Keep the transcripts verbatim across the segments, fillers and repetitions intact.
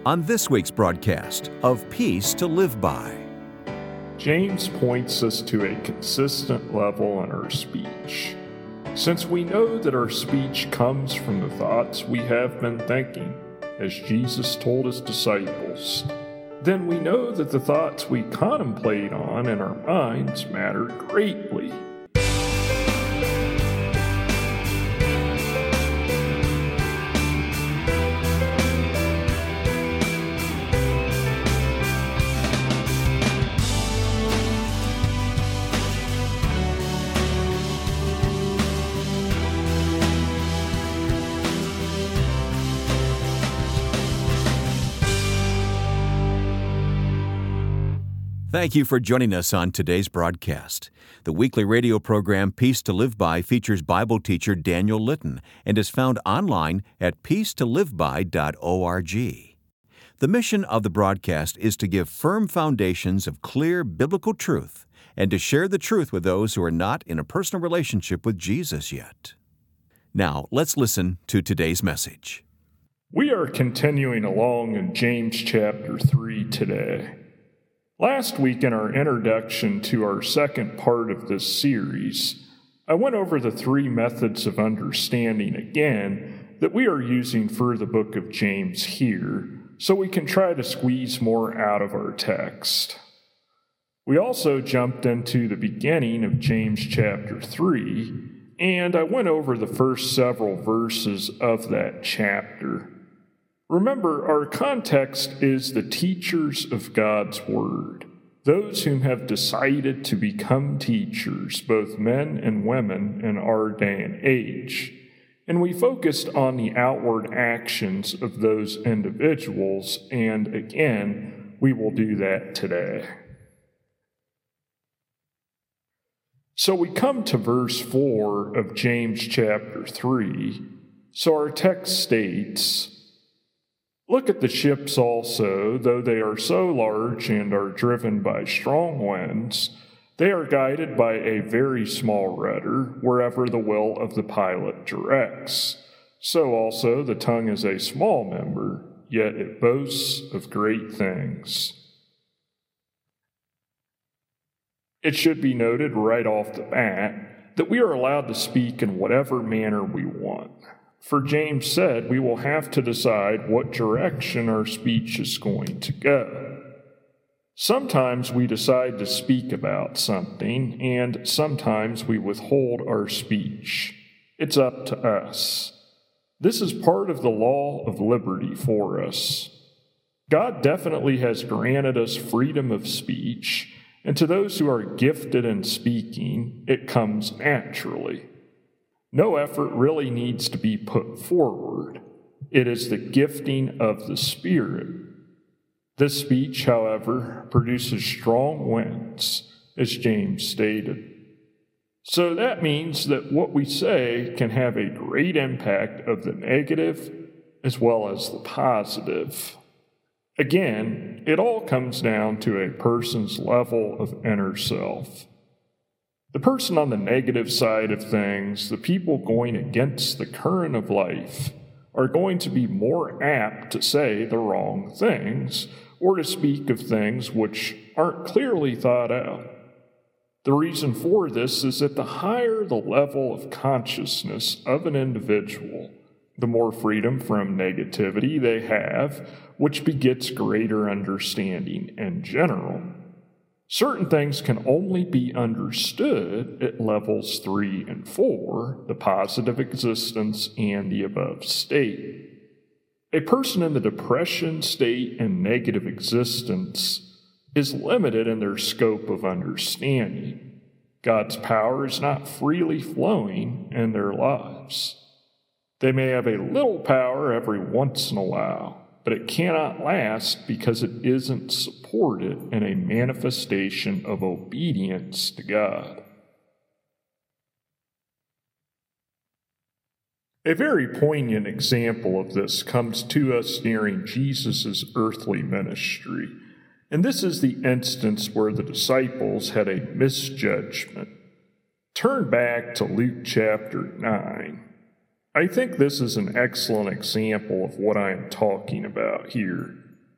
on this week's broadcast of Peace to Live By. James points us to a consistent level in our speech. Since we know that our speech comes from the thoughts we have been thinking, as Jesus told his disciples, then we know that the thoughts we contemplate on in our minds matter greatly. Thank you for joining us on today's broadcast. The weekly radio program Peace to Live By features Bible teacher Daniel Litton and is found online at peace to live by dot org. The mission of the broadcast is to give firm foundations of clear biblical truth and to share the truth with those who are not in a personal relationship with Jesus yet. Now, let's listen to today's message. We are continuing along in James chapter three today. Last week in our introduction to our second part of this series, I went over the three methods of understanding again that we are using for the book of James here, so we can try to squeeze more out of our text. We also jumped into the beginning of James chapter three, and I went over the first several verses of that chapter. Remember, our context is the teachers of God's Word, those whom have decided to become teachers, both men and women in our day and age. And we focused on the outward actions of those individuals, and again, we will do that today. So we come to verse four of James chapter three. So our text states, "Look at the ships also, though they are so large and are driven by strong winds, they are guided by a very small rudder wherever the will of the pilot directs. So also the tongue is a small member, yet it boasts of great things." It should be noted right off the bat that we are allowed to speak in whatever manner we want. For James said we will have to decide what direction our speech is going to go. Sometimes we decide to speak about something, and sometimes we withhold our speech. It's up to us. This is part of the law of liberty for us. God definitely has granted us freedom of speech, and to those who are gifted in speaking, it comes naturally. No effort really needs to be put forward. It is the gifting of the Spirit. This speech, however, produces strong winds, as James stated. So that means that what we say can have a great impact of the negative as well as the positive. Again, it all comes down to a person's level of inner self. The person on the negative side of things, the people going against the current of life, are going to be more apt to say the wrong things or to speak of things which aren't clearly thought out. The reason for this is that the higher the level of consciousness of an individual, the more freedom from negativity they have, which begets greater understanding in general. Certain things can only be understood at levels three and four, the positive existence and the above state. A person in the depression state and negative existence is limited in their scope of understanding. God's power is not freely flowing in their lives. They may have a little power every once in a while, but it cannot last because it isn't supported in a manifestation of obedience to God. A very poignant example of this comes to us during Jesus' earthly ministry, and this is the instance where the disciples had a misjudgment. Turn back to Luke chapter nine. I think this is an excellent example of what I am talking about here.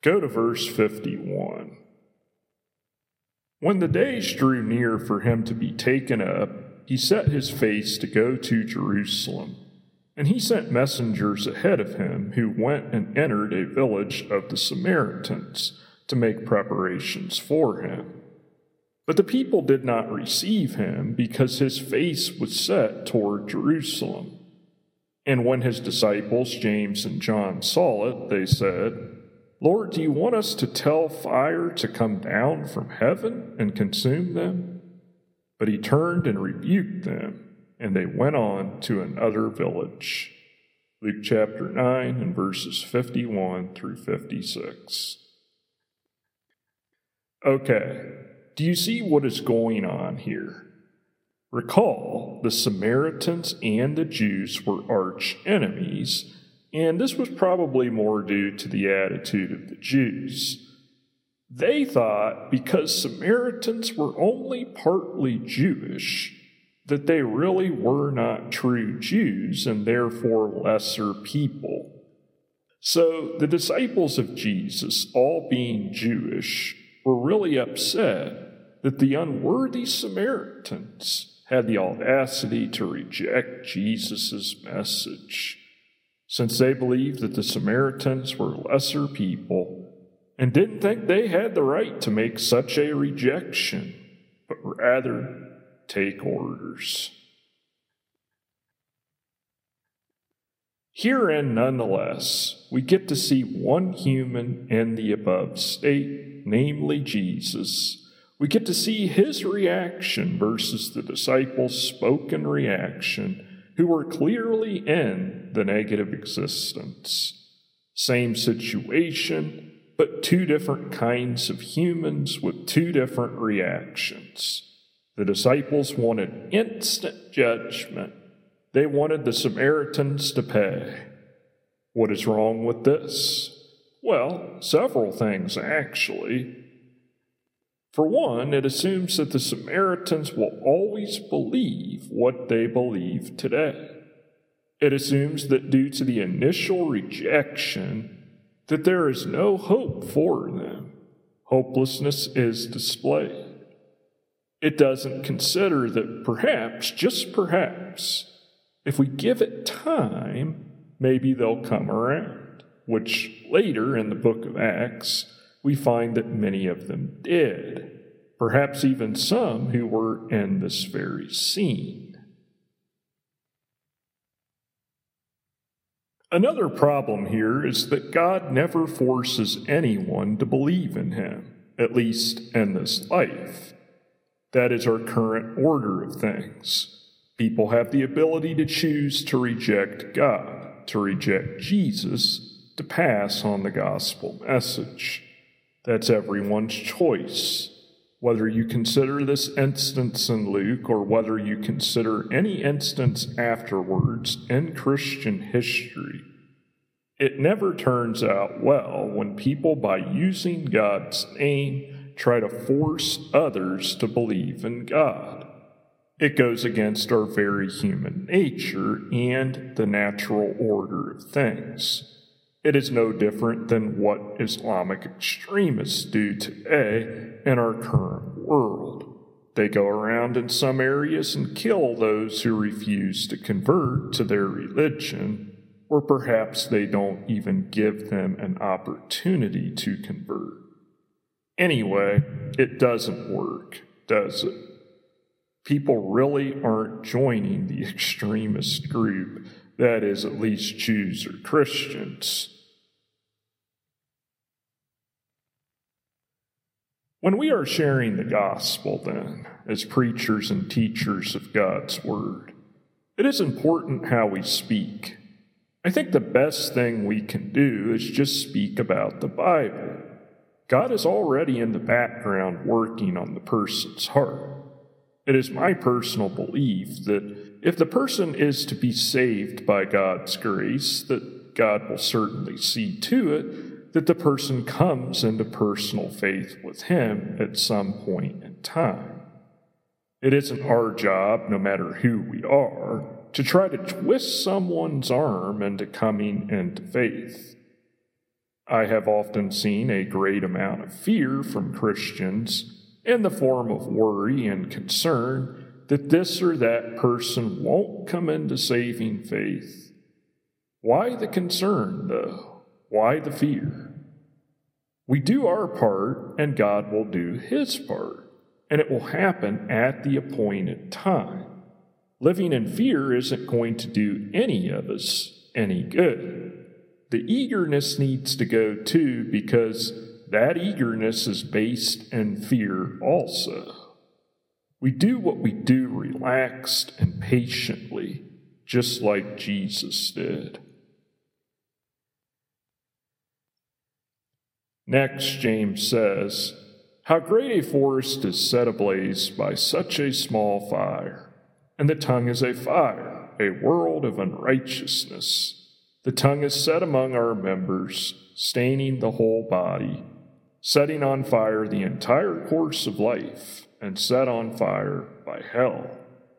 Go to verse fifty-one. When the days drew near for him to be taken up, he set his face to go to Jerusalem. And he sent messengers ahead of him, who went and entered a village of the Samaritans to make preparations for him. But the people did not receive him, because his face was set toward Jerusalem. And when his disciples, James and John, saw it, they said, "Lord, do you want us to tell fire to come down from heaven and consume them?" But he turned and rebuked them, and they went on to another village. Luke chapter nine and verses fifty-one through fifty-six. Okay, do you see what is going on here? Recall, the Samaritans and the Jews were arch enemies, and this was probably more due to the attitude of the Jews. They thought because Samaritans were only partly Jewish, that they really were not true Jews and therefore lesser people. So the disciples of Jesus, all being Jewish, were really upset that the unworthy Samaritans had the audacity to reject Jesus' message, since they believed that the Samaritans were lesser people and didn't think they had the right to make such a rejection, but rather take orders. Herein, nonetheless, we get to see one human in the above state, namely Jesus. We get to see his reaction versus the disciples' spoken reaction, who were clearly in the negative existence. Same situation, but two different kinds of humans with two different reactions. The disciples wanted instant judgment. They wanted the Samaritans to pay. What is wrong with this? Well, several things, actually. For one, it assumes that the Samaritans will always believe what they believe today. It assumes that due to the initial rejection, that there is no hope for them. Hopelessness is displayed. It doesn't consider that perhaps, just perhaps, if we give it time, maybe they'll come around, which later in the book of Acts, we find that many of them did, perhaps even some who were in this very scene. Another problem here is that God never forces anyone to believe in him, at least in this life. That is our current order of things. People have the ability to choose to reject God, to reject Jesus, to pass on the gospel message. That's everyone's choice. Whether you consider this instance in Luke or whether you consider any instance afterwards in Christian history, it never turns out well when people, by using God's name, try to force others to believe in God. It goes against our very human nature and the natural order of things. It is no different than what Islamic extremists do today in our current world. They go around in some areas and kill those who refuse to convert to their religion, or perhaps they don't even give them an opportunity to convert. Anyway, it doesn't work, does it? People really aren't joining the extremist group, that is, at least Jews or Christians. When we are sharing the gospel, then, as preachers and teachers of God's word, it is important how we speak. I think the best thing we can do is just speak about the Bible. God is already in the background working on the person's heart. It is my personal belief that if the person is to be saved by God's grace, that God will certainly see to it that the person comes into personal faith with him at some point in time. It isn't our job, no matter who we are, to try to twist someone's arm into coming into faith. I have often seen a great amount of fear from Christians in the form of worry and concern that this or that person won't come into saving faith. Why the concern, though? Why the fear? We do our part, and God will do His part, and it will happen at the appointed time. Living in fear isn't going to do any of us any good. The eagerness needs to go too, because that eagerness is based in fear also. We do what we do relaxed and patiently, just like Jesus did. Next, James says, "How great a forest is set ablaze by such a small fire! And the tongue is a fire, a world of unrighteousness. The tongue is set among our members, staining the whole body, setting on fire the entire course of life, and set on fire by hell."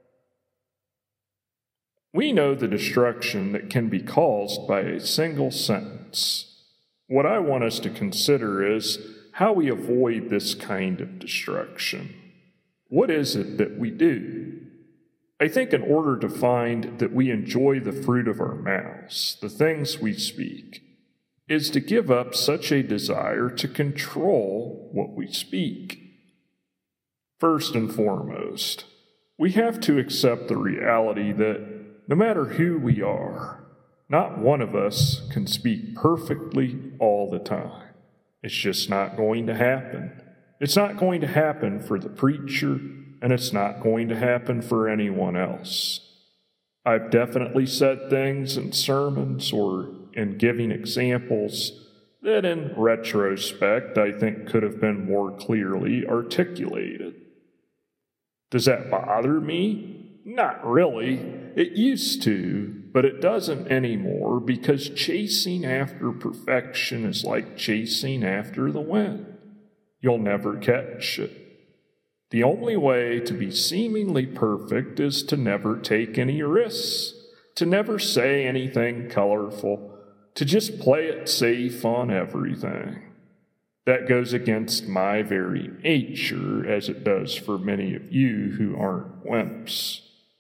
We know the destruction that can be caused by a single sentence. What I want us to consider is how we avoid this kind of destruction. What is it that we do? I think in order to find that we enjoy the fruit of our mouths, the things we speak, is to give up such a desire to control what we speak. First and foremost, we have to accept the reality that no matter who we are, not one of us can speak perfectly all the time. It's just not going to happen. It's not going to happen for the preacher, and it's not going to happen for anyone else. I've definitely said things in sermons or in giving examples that in retrospect I think could have been more clearly articulated. Does that bother me? Not really. It used to, but it doesn't anymore, because chasing after perfection is like chasing after the wind. You'll never catch it. The only way to be seemingly perfect is to never take any risks, to never say anything colorful, to just play it safe on everything. That goes against my very nature, as it does for many of you who aren't wimps.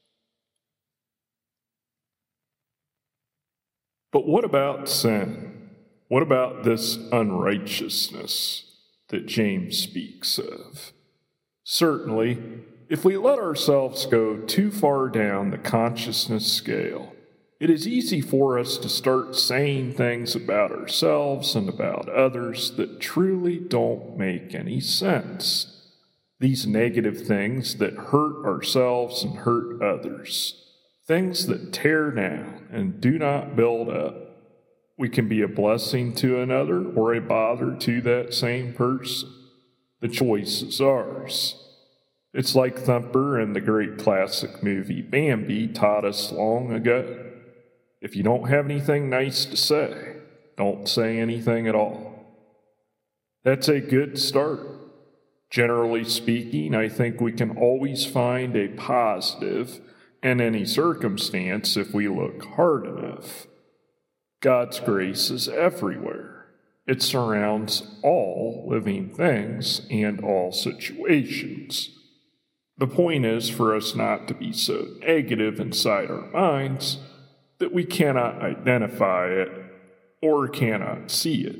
But what about sin? What about this unrighteousness that James speaks of? Certainly, if we let ourselves go too far down the consciousness scale, it is easy for us to start saying things about ourselves and about others that truly don't make any sense. These negative things that hurt ourselves and hurt others. Things that tear down and do not build up. We can be a blessing to another or a bother to that same person. The choice is ours. It's like Thumper in the great classic movie Bambi taught us long ago. If you don't have anything nice to say, don't say anything at all. That's a good start. Generally speaking, I think we can always find a positive in any circumstance if we look hard enough. God's grace is everywhere. It surrounds all living things and all situations. The point is for us not to be so negative inside our minds that we cannot identify it or cannot see it.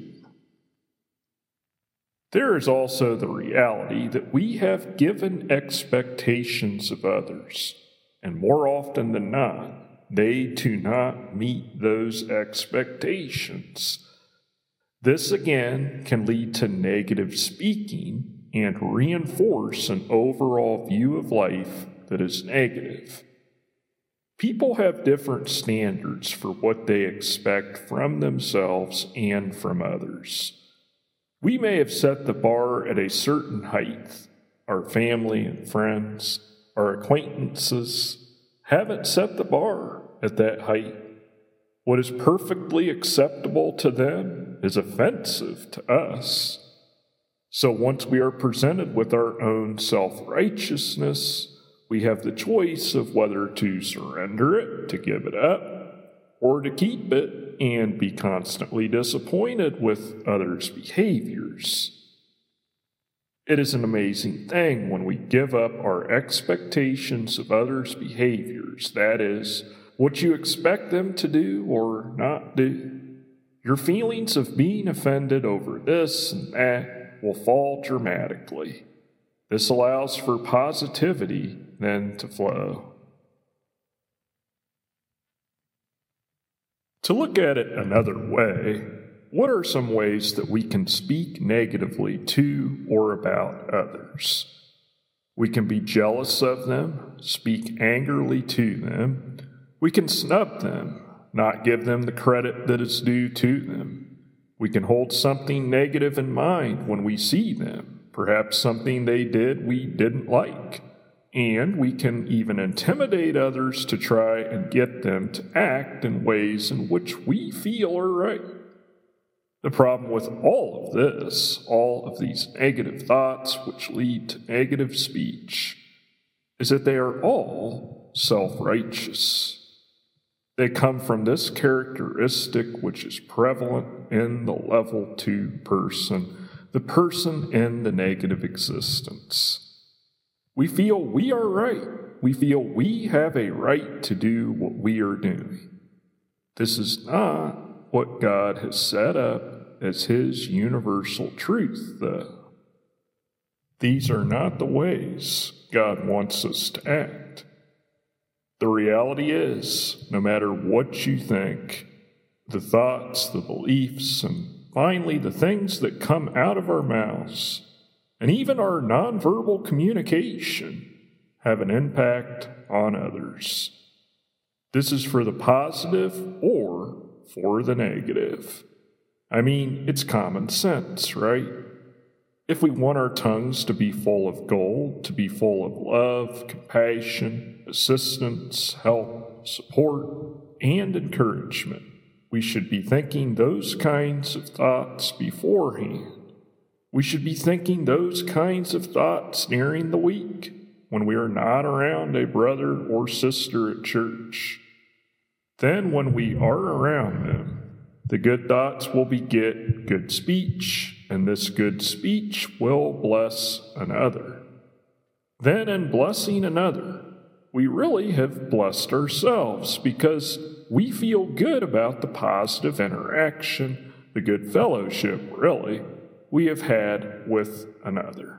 There is also the reality that we have given expectations of others, and more often than not, they do not meet those expectations. This again can lead to negative speaking and reinforce an overall view of life that is negative. People have different standards for what they expect from themselves and from others. We may have set the bar at a certain height. Our family and friends, our acquaintances, haven't set the bar at that height. What is perfectly acceptable to them is offensive to us. So once we are presented with our own self-righteousness, we have the choice of whether to surrender it, to give it up, or to keep it and be constantly disappointed with others' behaviors. It is an amazing thing when we give up our expectations of others' behaviors, that is, what you expect them to do or not do. Your feelings of being offended over this and that will fall dramatically. This allows for positivity then to flow. To look at it another way, what are some ways that we can speak negatively to or about others? We can be jealous of them, speak angrily to them. We can snub them, not give them the credit that is due to them. We can hold something negative in mind when we see them, perhaps something they did we didn't like. And we can even intimidate others to try and get them to act in ways in which we feel are right. The problem with all of this, all of these negative thoughts which lead to negative speech, is that they are all self-righteous. They come from this characteristic which is prevalent in the level two person, the person in the negative existence. We feel we are right. We feel we have a right to do what we are doing. This is not what God has set up as His universal truth, though. These are not the ways God wants us to act. The reality is, no matter what you think, the thoughts, the beliefs, and finally the things that come out of our mouths, and even our nonverbal communication, have an impact on others. This is for the positive or for the negative. I mean, it's common sense, right? If we want our tongues to be full of gold, to be full of love, compassion, assistance, help, support, and encouragement, we should be thinking those kinds of thoughts beforehand. We should be thinking those kinds of thoughts during the week when we are not around a brother or sister at church. Then when we are around them, the good thoughts will beget good speech, and this good speech will bless another. Then in blessing another, we really have blessed ourselves because we feel good about the positive interaction, the good fellowship, really, we have had with another.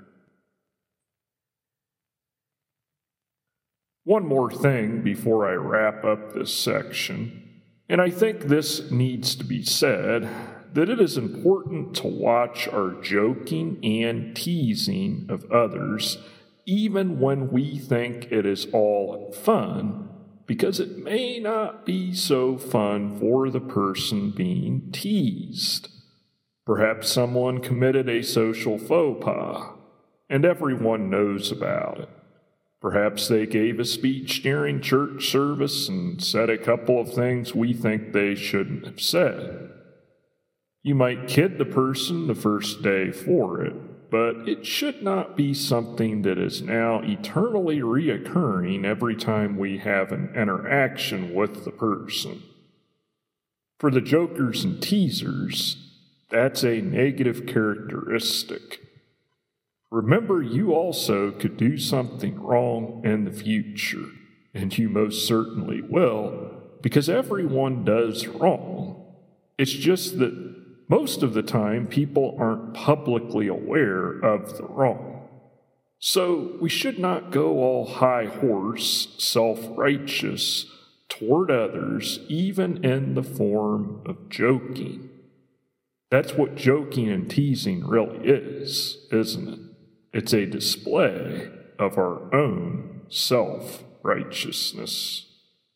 One more thing before I wrap up this section, and I think this needs to be said, that it is important to watch our joking and teasing of others even when we think it is all fun, because it may not be so fun for the person being teased. Perhaps someone committed a social faux pas, and everyone knows about it. Perhaps they gave a speech during church service and said a couple of things we think they shouldn't have said. You might kid the person the first day for it, but it should not be something that is now eternally reoccurring every time we have an interaction with the person. For the jokers and teasers, that's a negative characteristic. Remember, you also could do something wrong in the future, and you most certainly will, because everyone does wrong. It's just that most of the time people aren't publicly aware of the wrong. So we should not go all high horse, self-righteous toward others, even in the form of joking. That's what joking and teasing really is, isn't it? It's a display of our own self-righteousness.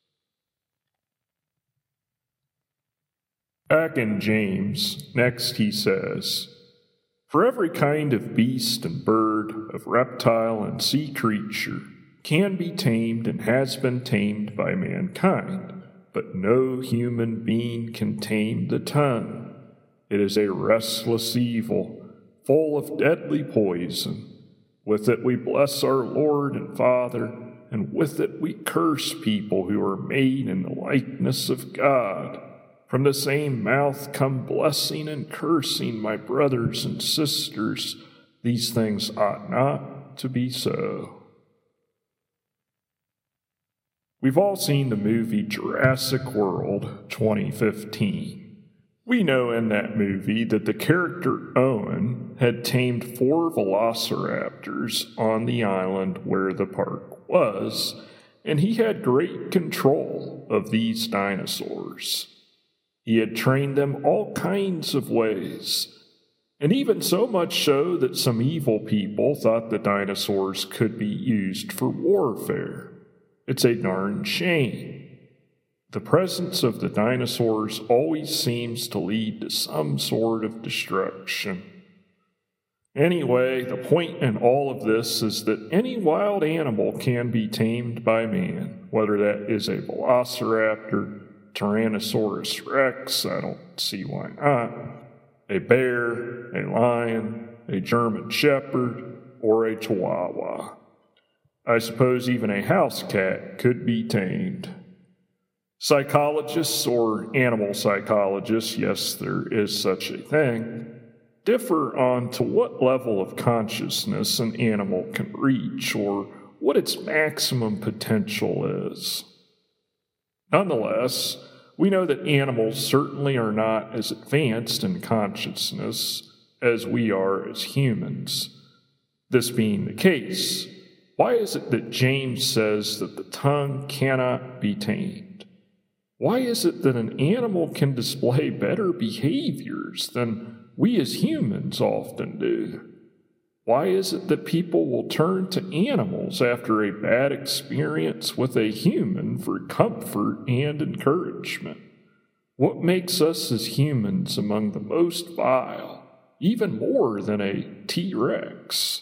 Back in James, next he says, "For every kind of beast and bird, of reptile and sea creature, can be tamed and has been tamed by mankind, but no human being can tame the tongue. It is a restless evil, full of deadly poison. With it we bless our Lord and Father, and with it we curse people who are made in the likeness of God. From the same mouth come blessing and cursing, my brothers and sisters. These things ought not to be so. We've all seen the movie Jurassic World twenty fifteen. We know in that movie that the character Owen had tamed four velociraptors on the island where the park was, and he had great control of these dinosaurs. He had trained them all kinds of ways, and even so much so that some evil people thought the dinosaurs could be used for warfare. It's a darn shame. The presence of the dinosaurs always seems to lead to some sort of destruction. Anyway, the point in all of this is that any wild animal can be tamed by man, whether that is a velociraptor, Tyrannosaurus rex, I don't see why not, a bear, a lion, a German shepherd, or a chihuahua. I suppose even a house cat could be tamed. Psychologists, or animal psychologists, yes, there is such a thing, differ on to what level of consciousness an animal can reach, or what its maximum potential is. Nonetheless, we know that animals certainly are not as advanced in consciousness as we are as humans. This being the case, why is it that James says that the tongue cannot be tamed? Why is it that an animal can display better behaviors than we as humans often do? Why is it that people will turn to animals after a bad experience with a human for comfort and encouragement? What makes us as humans among the most vile, even more than a T-Rex?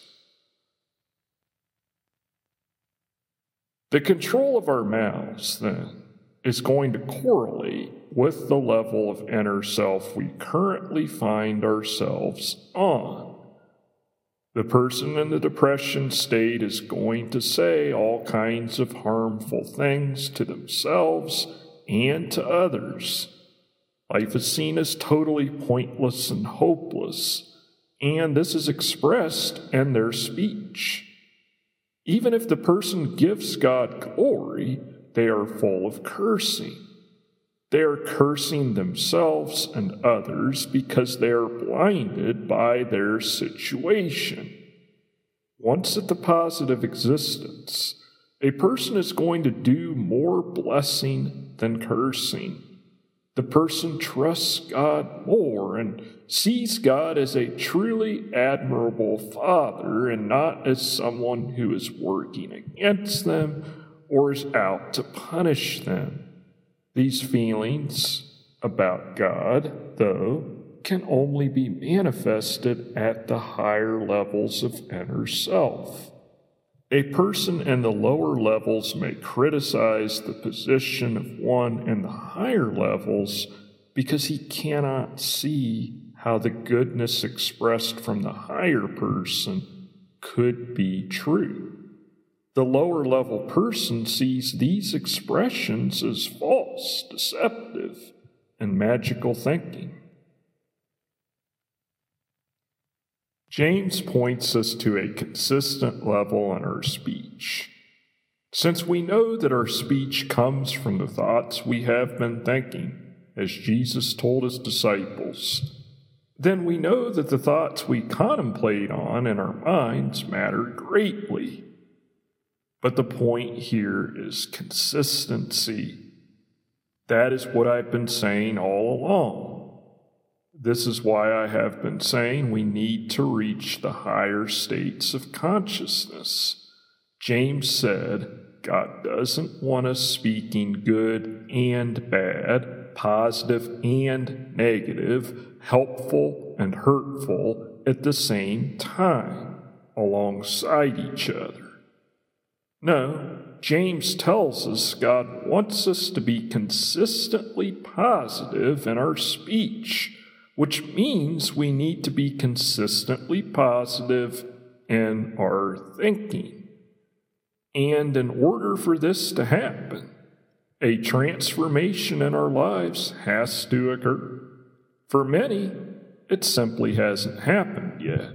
The control of our mouths, then, is going to correlate with the level of inner self we currently find ourselves on. The person in the depression state is going to say all kinds of harmful things to themselves and to others. Life is seen as totally pointless and hopeless, and this is expressed in their speech. Even if the person gives God glory, they are full of cursing. They are cursing themselves and others because they are blinded by their situation. Once at the positive existence, a person is going to do more blessing than cursing. The person trusts God more and sees God as a truly admirable Father and not as someone who is working against them or is out to punish them. These feelings about God, though, can only be manifested at the higher levels of inner self. A person in the lower levels may criticize the position of one in the higher levels because he cannot see how the goodness expressed from the higher person could be true. The lower level person sees these expressions as false, deceptive, and magical thinking. James points us to a consistent level in our speech. Since we know that our speech comes from the thoughts we have been thinking, as Jesus told his disciples, then we know that the thoughts we contemplate on in our minds matter greatly. But the point here is consistency. That is what I've been saying all along. This is why I have been saying we need to reach the higher states of consciousness. James said God doesn't want us speaking good and bad, positive and negative, helpful and hurtful at the same time, alongside each other. No, James tells us God wants us to be consistently positive in our speech, which means we need to be consistently positive in our thinking. And in order for this to happen, A transformation in our lives has to occur. For many, it simply hasn't happened yet.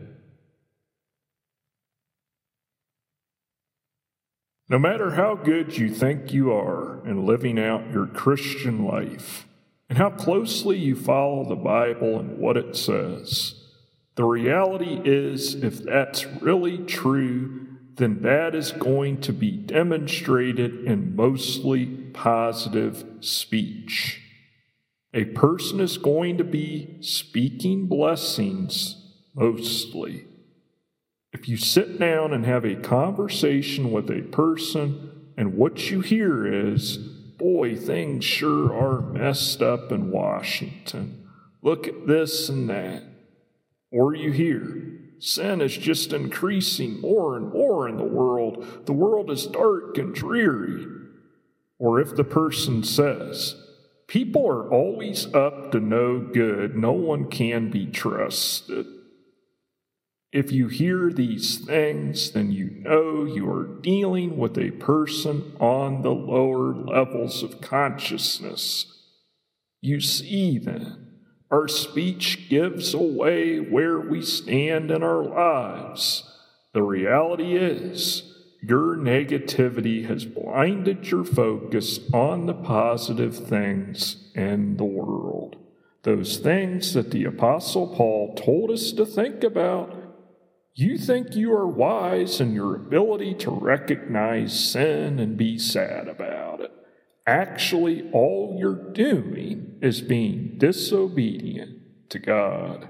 No matter how good you think you are in living out your Christian life, and how closely you follow the Bible and what it says, the reality is, if that's really true, then that is going to be demonstrated in mostly positive speech. A person is going to be speaking blessings mostly. If you sit down and have a conversation with a person and what you hear is, boy, things sure are messed up in Washington. Look at this and that. Or you hear, sin is just increasing more and more in the world. The world is dark and dreary. Or if the person says, people are always up to no good, no one can be trusted. If you hear these things, then you know you are dealing with a person on the lower levels of consciousness. You see, then, our speech gives away where we stand in our lives. The reality is, your negativity has blinded your focus on the positive things in the world. Those things that the Apostle Paul told us to think about. You think you are wise in your ability to recognize sin and be sad about it. Actually, all you're doing is being disobedient to God.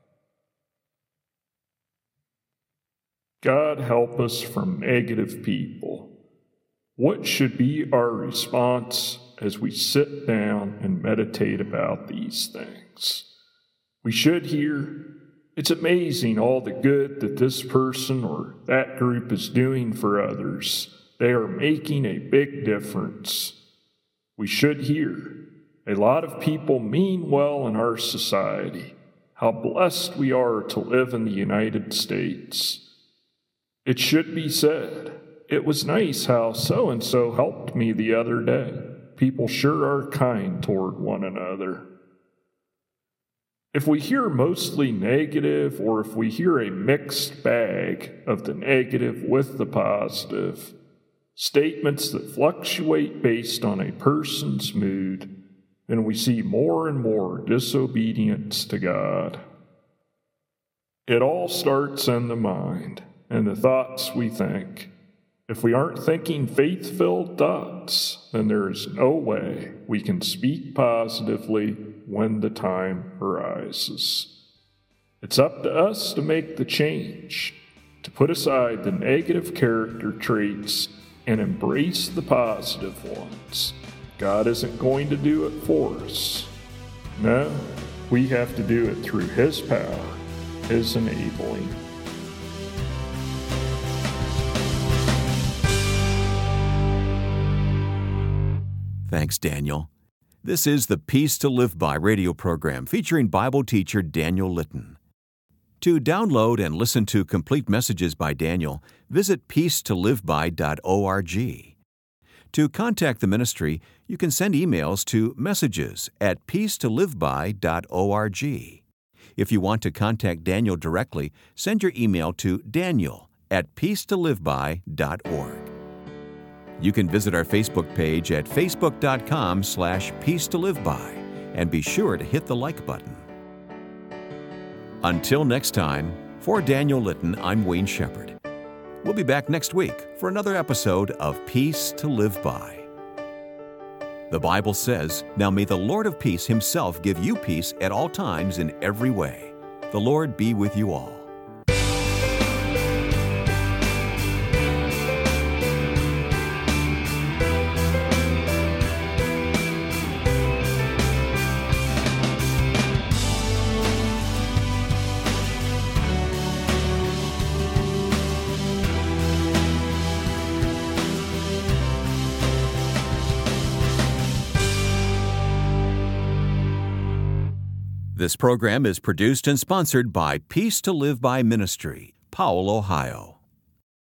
God help us from negative people. What should be our response as we sit down and meditate about these things? We should hear, it's amazing all the good that this person or that group is doing for others. They are making a big difference. We should hear, a lot of people mean well in our society. How blessed we are to live in the United States. It should be said, it was nice how so-and-so helped me the other day. People sure are kind toward one another. If we hear mostly negative, or if we hear a mixed bag of the negative with the positive, statements that fluctuate based on a person's mood, then we see more and more disobedience to God. It all starts in the mind and the thoughts we think. If we aren't thinking faith-filled thoughts, then there is no way we can speak positively when the time arises. It's up to us to make the change, to put aside the negative character traits and embrace the positive ones. God isn't going to do it for us. No, we have to do it through His power, His enabling. Thanks, Daniel. This is the Peace to Live By radio program featuring Bible teacher Daniel Litton. To download and listen to complete messages by Daniel, visit peace to live by dot org. To contact the ministry, you can send emails to messages at peace to live by dot org. If you want to contact Daniel directly, send your email to daniel at peace to live by dot org. You can visit our Facebook page at facebook dot com slash peace to live by and be sure to hit the like button. Until next time, for Daniel Litton, I'm Wayne Shepherd. We'll be back next week for another episode of Peace to Live By. The Bible says, "Now may the Lord of peace Himself give you peace at all times in every way. The Lord be with you all." This program is produced and sponsored by Peace to Live By Ministry, Powell, Ohio.